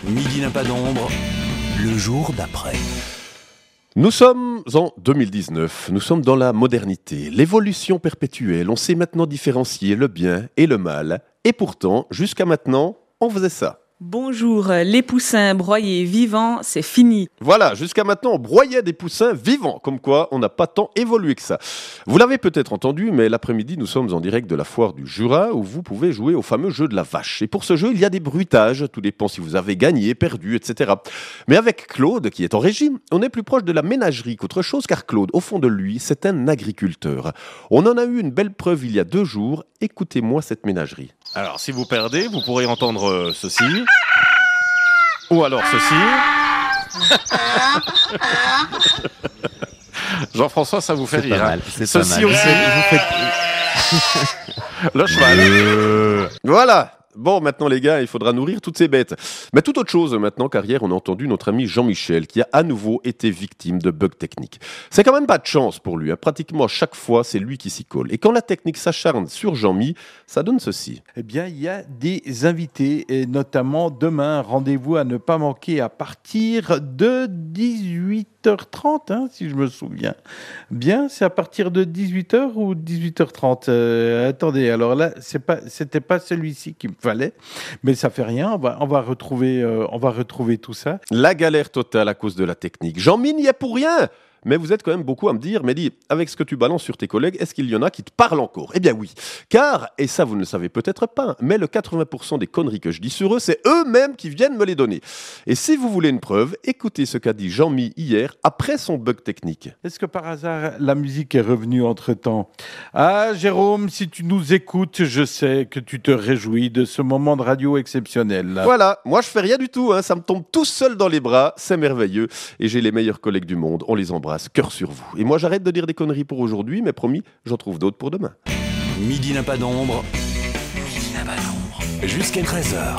Midi n'a pas d'ombre, le jour d'après. Nous sommes en 2019, nous sommes dans la modernité, l'évolution perpétuelle, on sait maintenant différencier le bien et le mal, et pourtant, jusqu'à maintenant, on faisait ça. Bonjour, les poussins broyés vivants, c'est fini. Voilà, jusqu'à maintenant, on broyait des poussins vivants, comme quoi on n'a pas tant évolué que ça. Vous l'avez peut-être entendu, mais l'après-midi, nous sommes en direct de la foire du Jura, où vous pouvez jouer au fameux jeu de la vache. Et pour ce jeu, il y a des bruitages, tout dépend si vous avez gagné, perdu, etc. Mais avec Claude, qui est en régime, on est plus proche de la ménagerie qu'autre chose, car Claude, au fond de lui, c'est un agriculteur. On en a eu une belle preuve il y a 2 jours, écoutez-moi cette ménagerie. Alors, si vous perdez, vous pourrez entendre ceci. Ou alors ceci. Jean-François, ça vous fait C'est rire. pas mal, Hein. c'est Ceci pas mal. aussi. Le cheval. Voilà. Bon, maintenant les gars, il faudra nourrir toutes ces bêtes. Mais tout autre chose maintenant, car hier on a entendu notre ami Jean-Michel qui a à nouveau été victime de bugs techniques. C'est quand même pas de chance pour lui, hein. Pratiquement chaque fois c'est lui qui s'y colle. Et quand la technique s'acharne sur Jean-Mi, ça donne ceci. Eh bien, il y a des invités, et notamment demain, rendez-vous à ne pas manquer à partir de 18h30, si je me souviens. Bien, c'est à partir de 18h ou 18h30 attendez, alors là, c'était pas celui-ci qu'il me fallait, mais ça fait rien, on va retrouver tout ça. La galère totale à cause de la technique. Jean-Mi n'y est pour rien. Mais vous êtes quand même beaucoup à me dire, Mehdi, avec ce que tu balances sur tes collègues, est-ce qu'il y en a qui te parlent encore ? Eh bien oui, car, et ça vous ne le savez peut-être pas, mais le 80% des conneries que je dis sur eux, c'est eux-mêmes qui viennent me les donner. Et si vous voulez une preuve, écoutez ce qu'a dit Jean-Mi hier, après son bug technique. Est-ce que par hasard, la musique est revenue entre-temps ? Ah, Jérôme, si tu nous écoutes, je sais que tu te réjouis de ce moment de radio exceptionnel. Voilà, moi je fais rien du tout, ça me tombe tout seul dans les bras, c'est merveilleux. Et j'ai les meilleurs collègues du monde, on les embrasse, cœur sur vous. Et moi j'arrête de dire des conneries pour aujourd'hui, mais promis, j'en trouve d'autres pour demain. Midi n'a pas d'ombre, midi n'a pas d'ombre, jusqu'à 13h.